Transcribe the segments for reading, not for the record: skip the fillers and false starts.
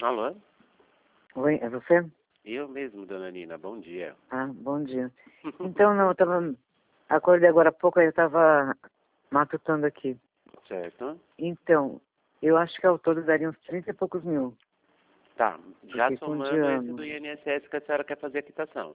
Alô? Oi, é você? Eu mesmo, dona Nina. Bom dia. Ah, bom dia. Então, não, acordei agora há pouco, aí eu tava matutando aqui. Certo. Então, eu acho que ao todo daria uns 30 e poucos mil. Tá. Já Porque com de somando esse do ano. INSS que a senhora quer fazer a quitação.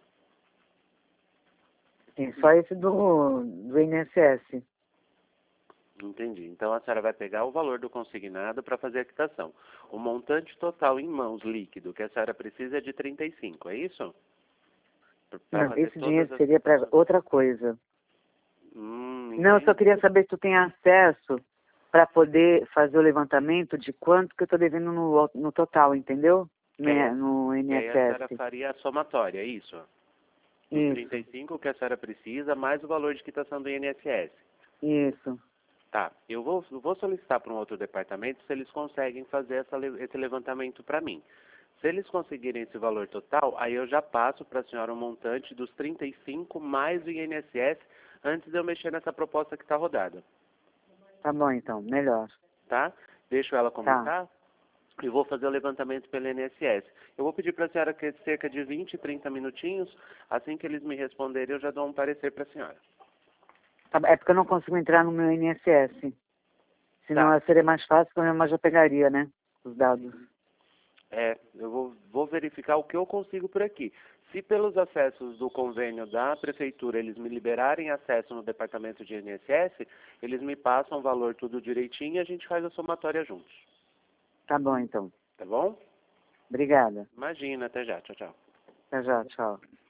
Sim, só esse do INSS. Entendi. Então a senhora vai pegar o valor do consignado para fazer a quitação. O montante total em mãos líquido que a senhora precisa é de 35, é isso? Para Não, fazer esse todas dinheiro as seria para quitações. outra coisa. Não, eu só Entendi. queria saber se tu tem acesso para poder fazer o levantamento de quanto que eu tô devendo no total, entendeu? No Que aí a senhora INSS. faria a somatória, é isso? Dos Isso, 35 que a senhora precisa, mais o valor de quitação do INSS. isso. Tá, eu vou solicitar para um outro departamento se eles conseguem fazer esse levantamento para mim. Se eles conseguirem esse valor total, aí eu já passo para a senhora um montante dos 35 mais o INSS antes de eu mexer nessa proposta que está rodada, Tá bom então, melhor. tá? Deixo ela Tá. comentar e vou fazer o levantamento pelo INSS. Eu vou pedir para a senhora que cerca de 20, 30 minutinhos, assim que eles me responderem, eu já dou um parecer para a senhora. Tá, é porque eu não consigo entrar no meu INSS. Senão Tá. seria mais fácil, porque a minha mãe já pegaria, né? Os dados. Eu vou verificar o que eu consigo por aqui. Se pelos acessos do convênio da prefeitura eles me liberarem acesso no departamento de INSS, eles me passam o valor tudo direitinho e a gente faz a somatória juntos. Tá bom, então. Tá bom? Obrigada. Imagina, até já. Tchau, tchau. Até já, tchau.